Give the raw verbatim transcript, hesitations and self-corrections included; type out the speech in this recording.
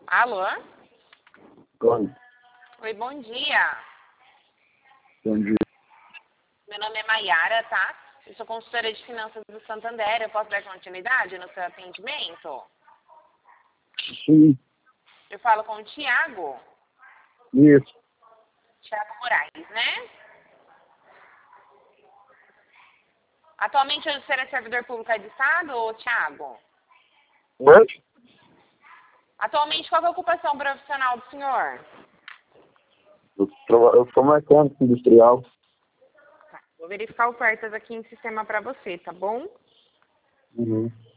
Alô? Oi. Oi, bom dia. Bom dia. Meu nome é Maiara, tá? Eu sou consultora de finanças do Santander. Eu posso dar continuidade no seu atendimento? Sim, Eu falo com o Tiago. isso. Tiago Moraes, né? Atualmente você é servidor público aí do Estado, ou Tiago? Oi? Atualmente, qual é a ocupação profissional do senhor? Eu, traba- eu sou mecânico industrial. Tá. Vou verificar ofertas aqui em sistema para você, tá bom? Uhum.